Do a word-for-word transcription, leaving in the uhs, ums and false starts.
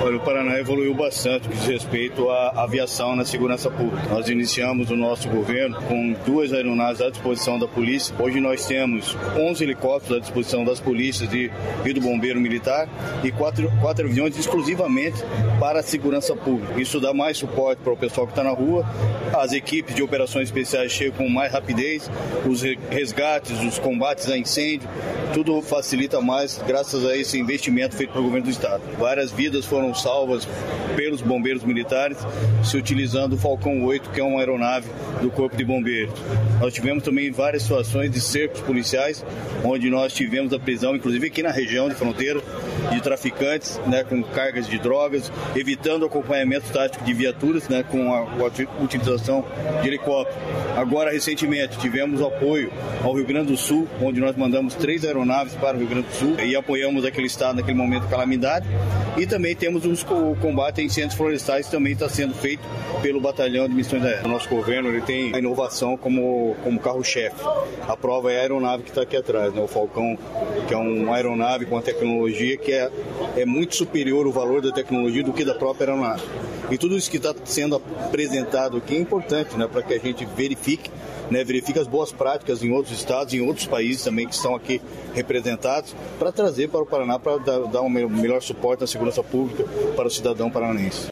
Olha, o Paraná evoluiu bastante no que diz respeito à aviação na segurança pública. Nós iniciamos o nosso governo com duas aeronaves à disposição da polícia. Hoje nós temos onze helicópteros à disposição das polícias e, e do bombeiro militar e quatro, quatro aviões exclusivamente para a segurança pública. Isso dá mais suporte para o pessoal que está na rua. As equipes de operações especiais chegam com mais rapidez, os resgates, os combates a incêndio, tudo facilita mais graças a esse investimento feito pelo governo do estado. Várias vidas foram salvas pelos bombeiros militares se utilizando o Falcão oito, que é uma aeronave do Corpo de Bombeiros. Nós tivemos também várias situações de cercos policiais, onde nós tivemos a prisão, inclusive aqui na região de fronteira, de traficantes, né, com cargas de drogas, evitando o acompanhamento tático de viaturas, né, com a, a utilização de helicóptero. Agora, recentemente, tivemos apoio ao Rio Grande do Sul, onde nós mandamos três aeronaves para o Rio Grande do Sul e apoiamos aquele estado naquele momento de calamidade. E também temos os, o combate a incêndios florestais, que também está sendo feito pelo Batalhão de Missões Aéreas. O nosso governo ele tem a inovação como, como carro-chefe. A prova é a aeronave que está aqui atrás, né? O Falcão, que é uma aeronave com a tecnologia que é, é muito superior o valor da tecnologia do que da própria aeronave. E tudo isso que está sendo apresentado aqui é importante, né, para que a gente verifique, né, verifique as boas práticas em outros estados, em outros países também que estão aqui representados, para trazer para o Paraná, para dar, dar um melhor suporte à segurança pública para o cidadão paranaense.